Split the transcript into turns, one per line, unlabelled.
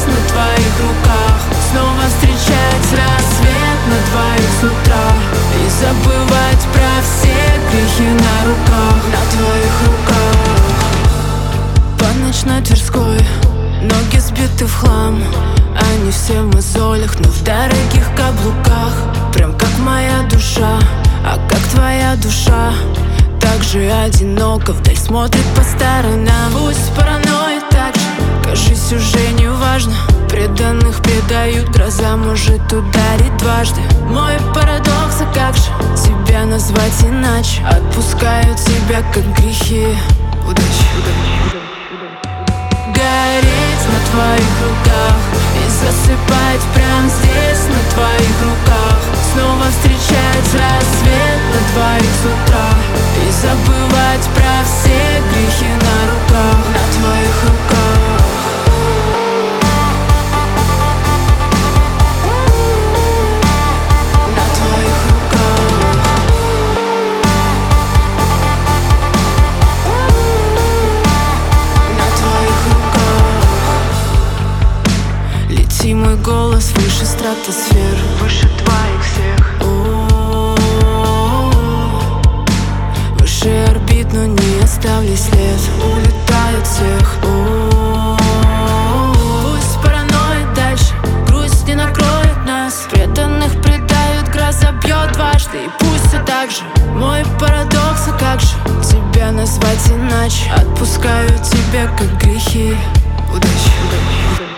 здесь, на твоих руках. Снова встречать рассвет на двоих с утра и забывать про все грехи на руках, на твоих руках. По ночной Тверской ноги сбиты в хлам, они все в мозолях, но в дорогих каблуках. Прям как моя душа, а как твоя душа? Так же одиноко, вдаль смотрит по сторонам. Пусть параноид так же, кажись, уже не важно. Преданных предают, гроза может ударить дважды. Мой парадокс, а как же тебя назвать иначе? Отпускаю тебя, как грехи. Удачи. Гореть на твоих руках и засыпать прямо здесь, на твоих руках. Снова встречать рассвет на двоих с утра и забывать про все грехи на руках, на твоих руках. На твоих руках. На твоих руках. Лети, мой голос выше стратосфер,
выше твоих всех.
Выше орбит, но не оставлю след. Улетает всех. Пусть параноид дальше, грусть не накроет нас. Преданных предают, гроза бьет дважды. И пусть все так же, мой парадокс, а как же тебя назвать иначе? Отпускаю тебя, как грехи. Удачи.